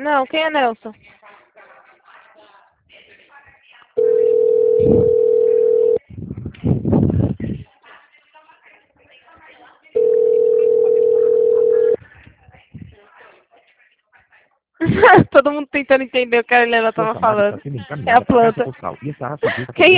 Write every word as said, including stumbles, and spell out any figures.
Não, quem é Nelson? Todo mundo tentando entender o que a Helena Sua tava chamada está falando. sendo É a encaminhada para a caixa planta. postal e está sujeita a Quem